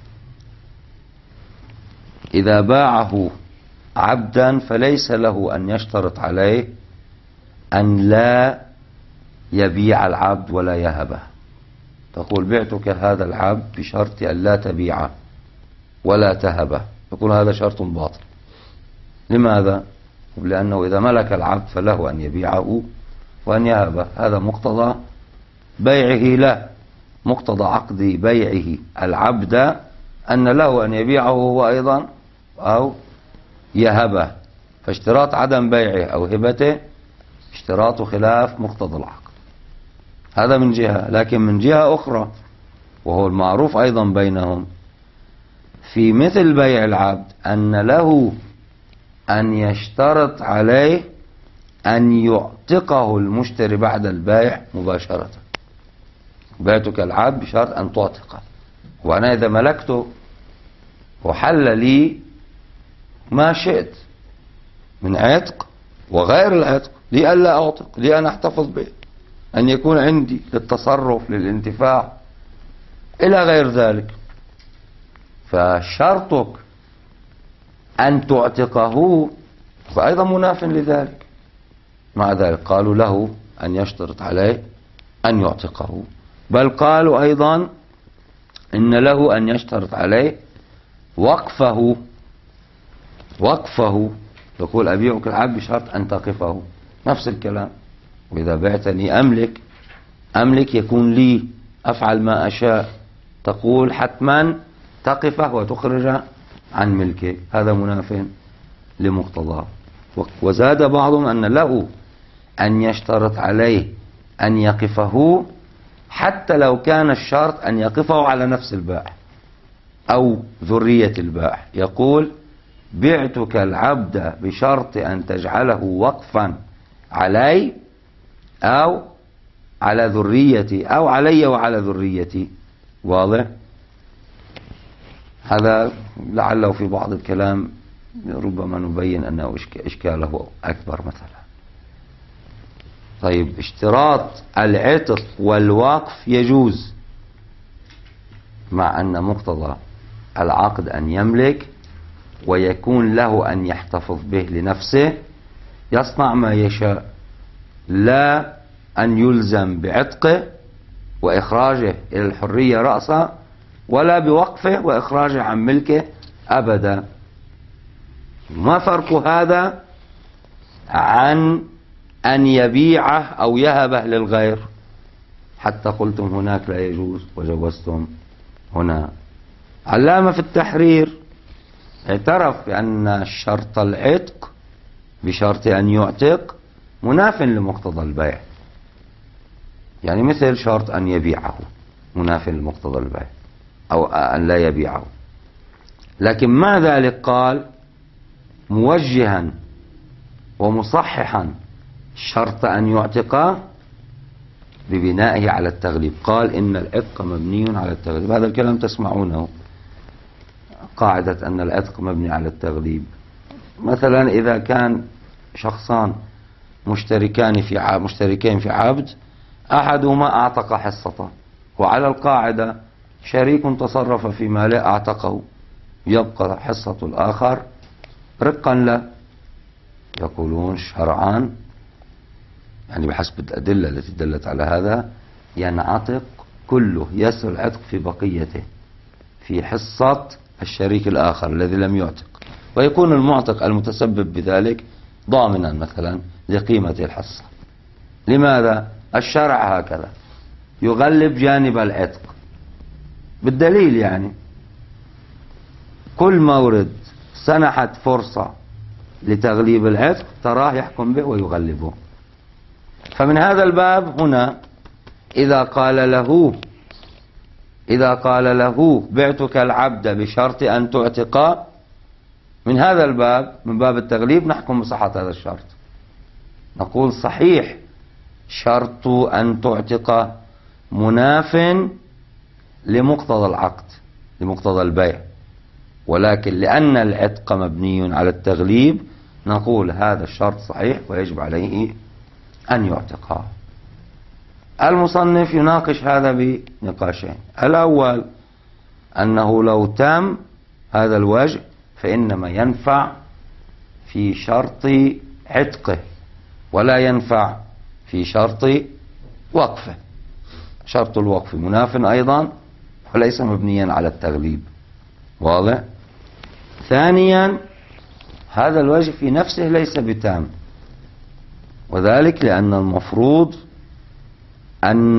إذا باعه عبدا فليس له أن يشترط عليه أن لا يبيع العبد ولا يهبه. تقول بعتك هذا العبد بشرط أن لا تبيعه ولا تهبه، يقول هذا شرط باطل. لماذا؟ لأنه إذا ملك العبد فله أن يبيعه وأن يهبه، هذا مقتضى بيعه له، مقتضى عقد بيعه العبد أن له أن يبيعه هو أيضا أو يهبه. فاشتراط عدم بيعه أو هبته اشتراط خلاف مقتضى العقد، هذا من جهة. لكن من جهة أخرى وهو المعروف أيضا بينهم في مثل بيع العبد أن له أن يشترط عليه أن يعتقه المشتري بعد البيع مباشرة. بعتك العبد بشرط أن تعتقه، وأنا إذا ملكته وحل لي ما شئت من عتق وغير العتق لي ألا أعتق، لي أن أحتفظ به، أن يكون عندي للتصرف للانتفاع إلى غير ذلك. فشرطك أن تعتقه فأيضا مناف لذلك. مع ذلك قالوا له أن يشترط عليه أن يعتقه، بل قالوا أيضا إن له أن يشترط عليه وقفه. يقول أبيعك العبد بشرط أن تقفه، نفس الكلام. وإذا بعتني أملك يكون لي، أفعل ما أشاء، تقول حتما تقفه وتخرج عن ملكه، هذا مناف لمقتضاه. وزاد بعضهم أن له أن يشترط عليه أن يقفه حتى لو كان الشرط أن يقفه على نفس البائع أو ذرية البائع. يقول بعتك العبد بشرط أن تجعله وقفا علي أو على ذريتي أو علي وعلى ذريتي. واضح؟ هذا لعله في بعض الكلام ربما نبين أنه إشكاله أكبر مثلا. طيب، اشتراط العتق والوقف يجوز مع أن مقتضى العقد أن يملك ويكون له أن يحتفظ به لنفسه، يصنع ما يشاء، لا أن يلزم بعتقه وإخراجه إلى الحرية رأسا، ولا بوقفه وإخراجه عن ملكه أبدا. ما فرق هذا عن أن يبيعه أو يهبه للغير؟ حتى قلتم هناك لا يجوز وجوزتم هنا. علامة في التحرير اعترف بأن شرط العتق بشرط أن يعتق مناف لمقتضى البيع، يعني مثل شرط أن يبيعه مناف لمقتضى البيع أو أن لا يبيعه. لكن مع ذلك قال موجها ومصححا شرط أن يعتق ببنائه على التغليب. قال إن العتق مبني على التغليب. هذا الكلام تسمعونه، قاعدة أن العتق مبني على التغليب. مثلا إذا كان شخصان مشتركين في عبد، أحدهما أعتق حصته، وعلى القاعدة شريك تصرف في ماله أعتقه، يبقى حصة الآخر رقا له. يقولون شرعا، يعني بحسب الأدلة التي دلت على هذا، ينعتق كله، يسر العتق في بقيته في حصة الشريك الآخر الذي لم يعتق، ويكون المعتق المتسبب بذلك ضامنا مثلا لقيمة الحصة. لماذا؟ الشرع هكذا يغلب جانب العتق بالدليل، يعني كل مورد سنحت فرصة لتغليب العتق تراه يحكم به ويغلبه. فمن هذا الباب هنا إذا قال له بعتك العبد بشرط أن تعتق، من هذا الباب، من باب التغليب، نحكم بصحة هذا الشرط. نقول صحيح شرط أن تعتق مناف لمقتضى العقد، لمقتضى البيع، ولكن لأن العتق مبني على التغليب نقول هذا الشرط صحيح ويجب عليه أن يعتق. المصنف يناقش هذا بنقاشين. الأول أنه لو تم هذا الوجه فإنما ينفع في شرط عتقه ولا ينفع في شرط وقفه. شرط الوقف مناف أيضا وليس مبنيا على التغليب. واضح؟ ثانيا هذا الوجه في نفسه ليس بتام، وذلك لأن المفروض أن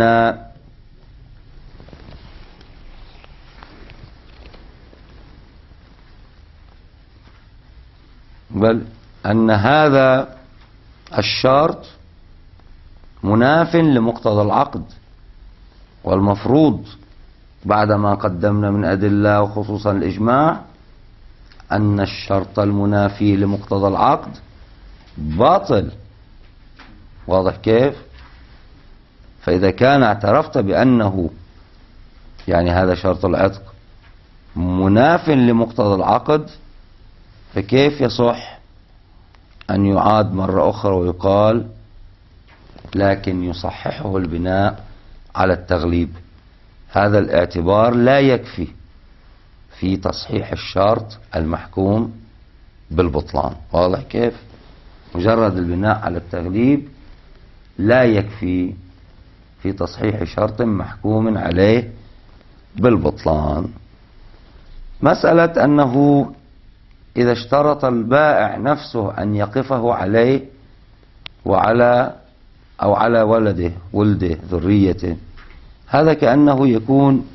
هذا الشرط مناف لمقتضى العقد، والمفروض بعد ما قدمنا من أدلة وخصوصا الإجماع أن الشرط المنافي لمقتضى العقد باطل. واضح كيف؟ فإذا كان اعترفت بأنه يعني هذا شرط العتق مناف لمقتضى العقد، فكيف يصح أن يعاد مرة أخرى ويقال لكن يصححه البناء على التغليب؟ هذا الاعتبار لا يكفي في تصحيح الشرط المحكوم بالبطلان. واضح كيف؟ مجرد البناء على التغليب لا يكفي في تصحيح شرط محكوم عليه بالبطلان. مسألة أنه إذا اشترط البائع نفسه أن يقفه عليه أو على ولده ذريته، هذا كأنه يكون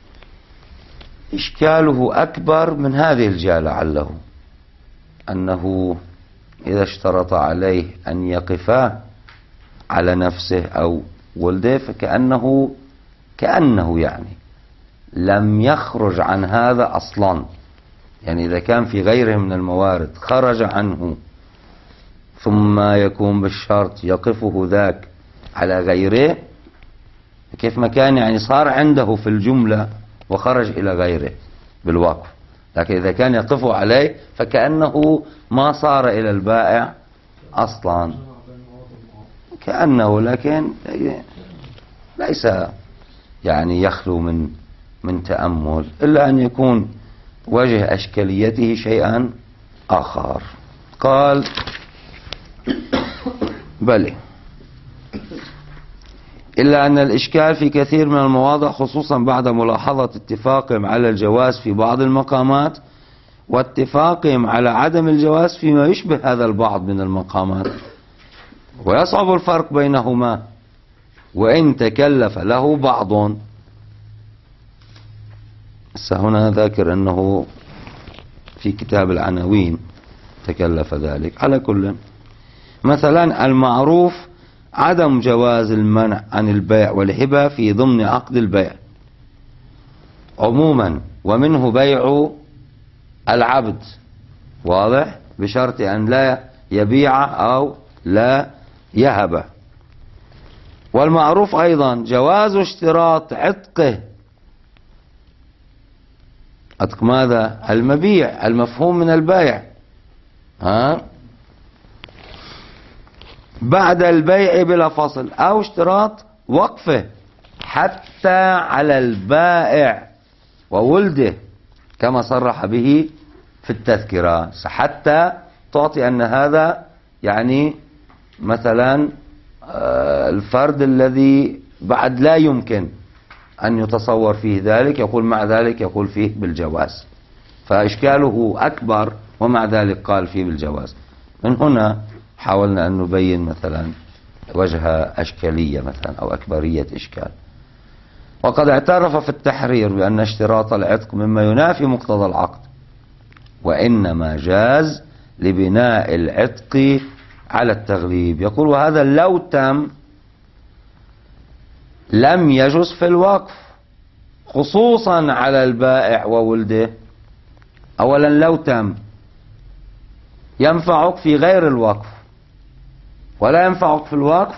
إشكاله أكبر من هذه الجهة لعله، أنه إذا اشترط عليه أن يقفا على نفسه أو ولده فكأنه يعني لم يخرج عن هذا أصلا. يعني إذا كان في غيره من الموارد خرج عنه ثم يكون بالشرط يقفه ذاك على غيره، كيف ما كان يعني صار عنده في الجملة وخرج إلى غيره بالوقف. لكن إذا كان يقفه عليه فكأنه ما صار إلى البائع أصلا، كأنه، لكن ليس يعني يخلو من تأمل، إلا أن يكون وجه أشكاليته شيئا آخر. قال بلى، إلا أن الإشكال في كثير من المواضع خصوصا بعد ملاحظة اتفاقهم على الجواز في بعض المقامات واتفاقهم على عدم الجواز فيما يشبه هذا البعض من المقامات، ويصعب الفرق بينهما وإن تكلف له بعض. هنا ذاكر أنه في كتاب العناوين تكلف ذلك. على كل، مثلا المعروف عدم جواز المنع عن البيع والهبة في ضمن عقد البيع عموما، ومنه بيع العبد، واضح، بشرط أن لا يبيع أو لا يهبه. والمعروف أيضا جواز اشتراط عتقه، عتق ماذا؟ المبيع، المفهوم من البيع، بعد البيع بلا فصل، أو اشتراط وقفه حتى على البائع وولده كما صرح به في التذكرة، حتى تعطي أن هذا يعني مثلا الفرد الذي بعد لا يمكن أن يتصور فيه ذلك، يقول مع ذلك يقول فيه بالجواز، فإشكاله أكبر ومع ذلك قال فيه بالجواز. من هنا حاولنا أن نبين مثلا وجه أشكالية مثلا أو أكبرية إشكال. وقد اعترف في التحرير بأن اشتراط العتق مما ينافي مقتضى العقد، وإنما جاز لبناء العتق على التغليب. يقول وهذا لو تم لم يجوز في الوقف خصوصا على البائع وولده. أولا لو تم ينفعك في غير الوقف ولا ينفعك في الوقف،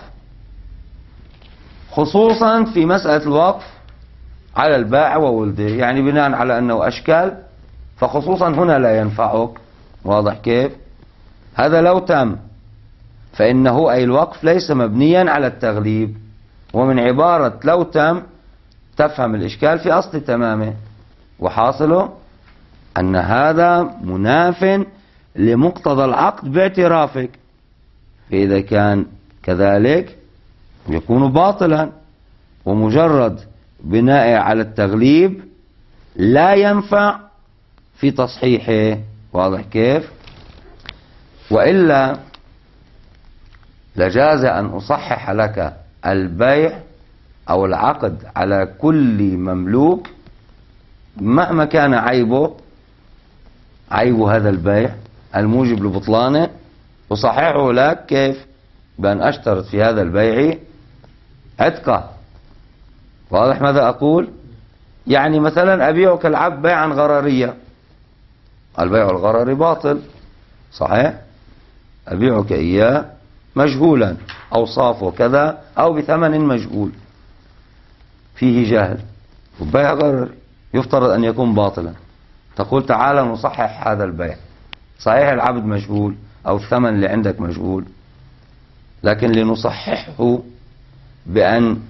خصوصا في مسألة الوقف على البائع وولده، يعني بناء على أنه أشكال فخصوصا هنا لا ينفعك. واضح كيف؟ هذا لو تم، فإنه أي الوقف ليس مبنيا على التغليب، ومن عبارة لو تم تفهم الإشكال في أصل تمامه، وحاصله أن هذا مناف لمقتضى العقد باعترافك، فإذا كان كذلك يكون باطلا، ومجرد بناء على التغليب لا ينفع في تصحيحه. واضح كيف؟ وإلا لجاز أن أصحح لك البيع أو العقد على كل مملوك مهما كان عيب هذا البيع الموجب لبطلانه، أصححه لك كيف؟ بأن أشترط في هذا البيع عتقه. واضح ماذا أقول؟ يعني مثلا أبيعك العبد بيعا غرريا، البيع الغرري باطل صحيح، أبيعك إياه مجهولا أوصافه كذا أو بثمن مجهول فيه جهل، والبيع غرري يفترض أن يكون باطلا. تقول تعالى نصحح هذا البيع، صحيح العبد مجهول أو الثمن اللي عندك مجهول، لكن لنصححه بأن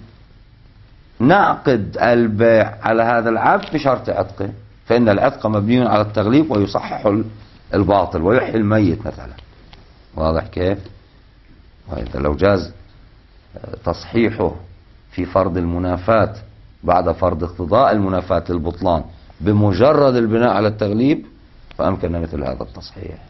نعقد البيع على هذا العبد بشرط عتقه، فإن العتق مبني على التغليب ويصحح الباطل ويحيي الميت مثلا. واضح كيف؟ وإذا لو جاز تصحيحه في فرض المنافاة بعد فرض اقتضاء المنافاة للبطلان بمجرد البناء على التغليب فأمكن مثل هذا التصحيح.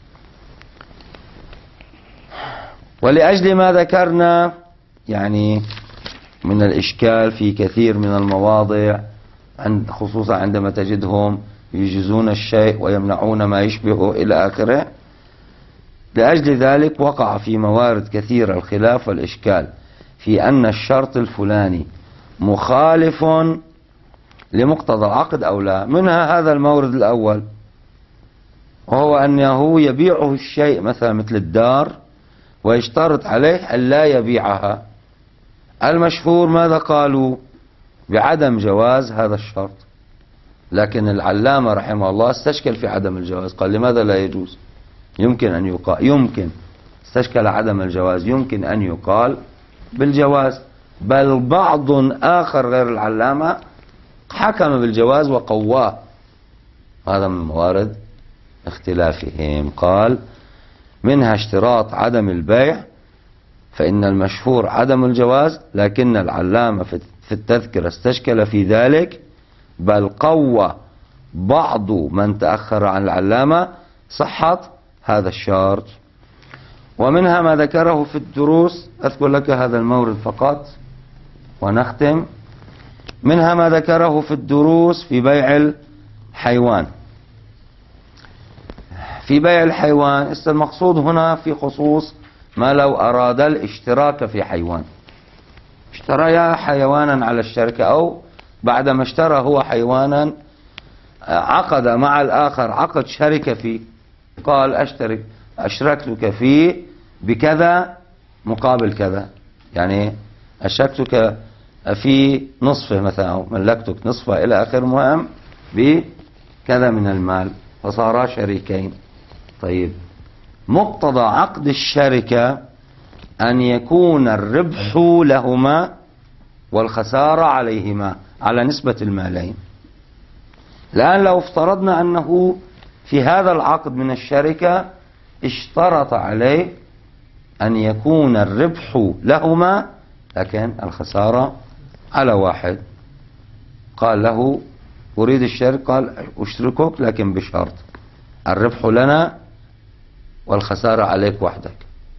ولأجل ما ذكرنا يعني من الإشكال في كثير من المواضع، خصوصا عندما تجدهم يجيزون الشيء ويمنعون ما يشبهه إلى آخره، لأجل ذلك وقع في موارد كثيرة الخلاف والإشكال في أن الشرط الفلاني مخالف لمقتضى العقد أو لا. منها هذا المورد الأول، وهو أنه يبيعه الشيء مثلا مثل الدار ويشترط عليه أن لا يبيعها. المشهور ماذا قالوا؟ بعدم جواز هذا الشرط، لكن العلامة رحمه الله استشكل في عدم الجواز، قال لماذا لا يجوز؟ يمكن أن يقال، استشكل عدم الجواز، يمكن أن يقال بالجواز، بل بعض آخر غير العلامة حكم بالجواز وقواه. هذا من موارد اختلافهم. قال منها اشتراط عدم البيع، فإن المشهور عدم الجواز، لكن العلامة في التذكرة استشكل في ذلك، بل قوى بعض من تأخر عن العلامة صحة هذا الشرط. ومنها ما ذكره في الدروس، أذكر لك هذا المورد فقط ونختم. منها ما ذكره في الدروس في بيع الحيوان. في بيع الحيوان المقصود هنا في خصوص ما لو أراد الاشتراك في حيوان، اشترى حيوانا على الشركة، أو بعدما اشترى هو حيوانا عقد مع الآخر عقد شركة فيه، قال أشركتك فيه بكذا مقابل كذا، يعني أشركتك في نصفه مثلا أو ملكتك نصفه إلى آخر، مهم بكذا من المال، فصارا شريكين. طيب مقتضى عقد الشركة أن يكون الربح لهما والخسارة عليهما على نسبة المالين. الآن لو افترضنا أنه في هذا العقد من الشركة اشترط عليه أن يكون الربح لهما لكن الخسارة على واحد، قال له أريد الشركة، قال أشتركك لكن بشرط الربح لنا والخسارة عليك وحدك،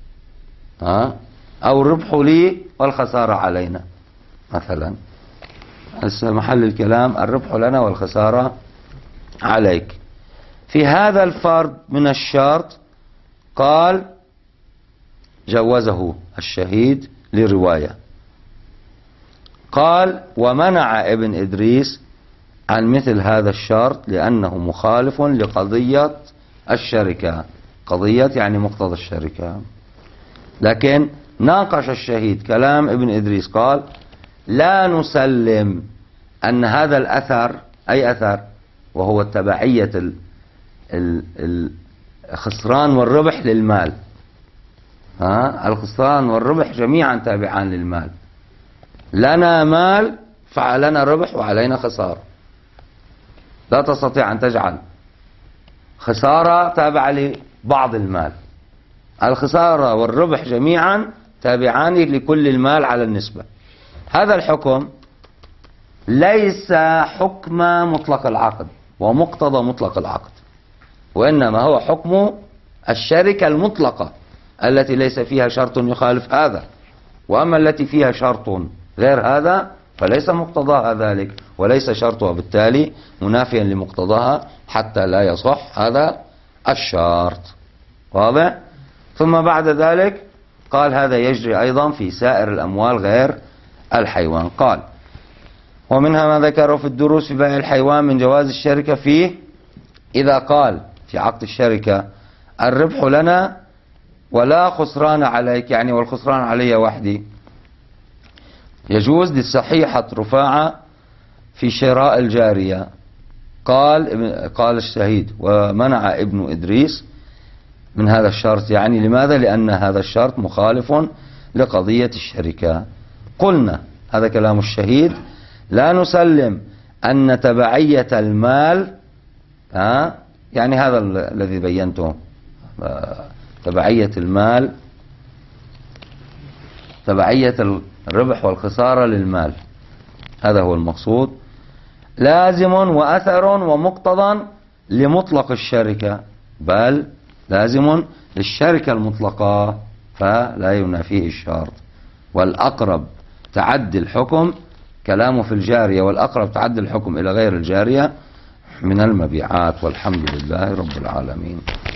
أو الربح لي والخسارة علينا مثلا. محل الكلام الربح لنا والخسارة عليك. في هذا الفرض من الشرط قال جوزه الشهيد لرواية، قال ومنع ابن إدريس عن مثل هذا الشرط لأنه مخالف لقضية الشركة، قضية يعني مقتضى الشركة. لكن ناقش الشهيد كلام ابن إدريس، قال لا نسلم أن هذا الأثر، أي أثر وهو التبعية الخسران والربح للمال، الخسران والربح جميعا تابعان للمال، لنا مال فعلنا ربح وعلينا خسارة، لا تستطيع أن تجعل خسارة تابعة لبعض المال، الخسارة والربح جميعا تابعان لكل المال على النسبة. هذا الحكم ليس حكم مطلق العقد ومقتضى مطلق العقد، وإنما هو حكم الشركة المطلقة التي ليس فيها شرط يخالف هذا، وأما التي فيها شرط غير هذا فليس مقتضاها ذلك وليس شرطها بالتالي منافيا لمقتضاها حتى لا يصح هذا الشرط. واضح؟ ثم بعد ذلك قال هذا يجري أيضا في سائر الأموال غير الحيوان. قال ومنها ما ذكره في الدروس في بيع الحيوان من جواز الشركة فيه، إذا قال في عقد الشركة الربح لنا ولا خسران عليك، يعني والخسران علي وحدي، يجوز للصحيحة رفاعة في شراء الجارية. قال الشهيد ومنع ابن إدريس من هذا الشرط، يعني لماذا؟ لأن هذا الشرط مخالف لقضية الشركة. قلنا هذا كلام الشهيد، لا نسلم أن تبعية المال يعني هذا الذي بينته، تبعية المال، تبعية الربح والخسارة للمال، هذا هو المقصود. لازم وأثر ومقتضى لمطلق الشركة، بل لازم للشركة المطلقة فلا ينافيه الشرط. والأقرب تعدي الحكم، كلامه في الجارية، والأقرب تعدي الحكم إلى غير الجارية من المبيعات. والحمد لله رب العالمين.